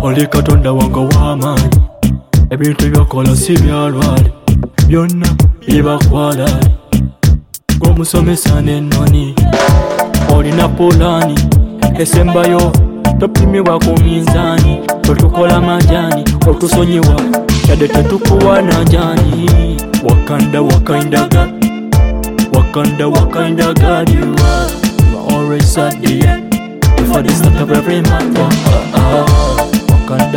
oli katonda wange w'amaanyi ebintu byokola si byalwali byonna bibakwala ng'omusomesa n'ennoni olina pulaani esembayo topimibwa ku minzaani totukola majaani otusonyiwa yadde tetukuwa na jaani Wakanda God you are always at the end before the start of every matter Wakanda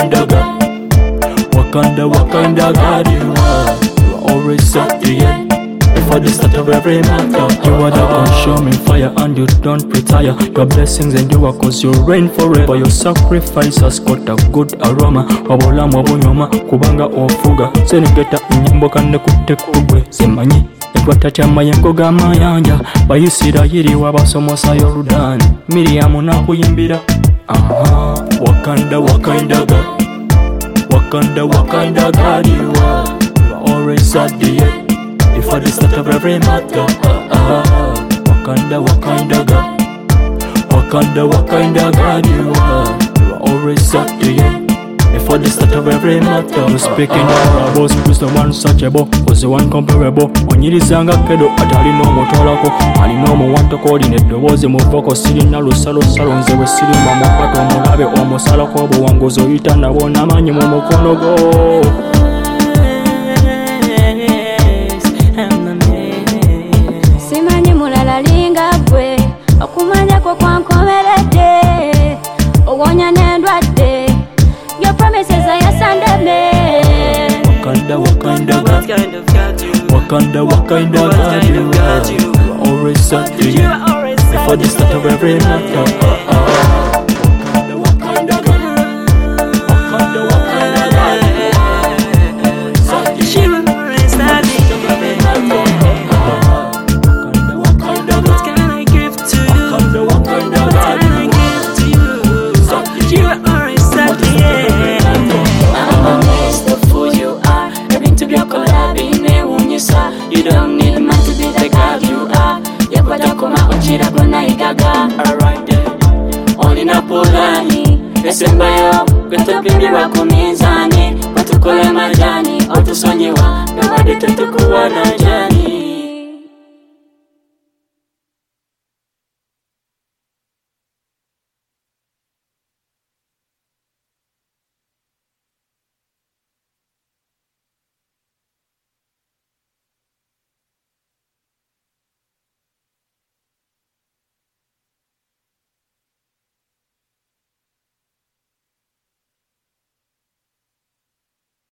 God you are always at the end before the start of every matter You are the consuming fire and you don't retire Your blessings endure cause you reign forever Your sacrifice has got a good aroma Obulamu obunyoma kubanga ofuga Senegeta nyimbo kanekutte kugwe Simanyi Etwatatya mayengo g'amayanja Bayisirayiri wabasomosa Yorudani Miriamu nakuyimbira Wakanda God you are always at the end before the start of every matter Wakanda God you are always at the end before the start of every matter You speak in parables, who's the one searchable Who's the one comparable Onyirizanga kedo atalina omutolako alina omuwantako olina eddoboozi muvoko sirina lusalosalo nze bwe sirimba mukwata omulabe omusalako obuwanguzi oyita nabo n'amaanyi mu mukono gwo Simanyi mulala linga gwe okumanya kwo kwankomeredde owonya n'endwadde Your promises are yes and amen Wakanda God you are always at the end before the start of every matter Wakanda God You don't need a man to be the God you are Yekwata koma ochira gona igaga Alright there Olina pulani Esembayo Gwetopimibwa ku minzaani Batukola majaani Otusonyiwa Nobody tetukuwa na jaani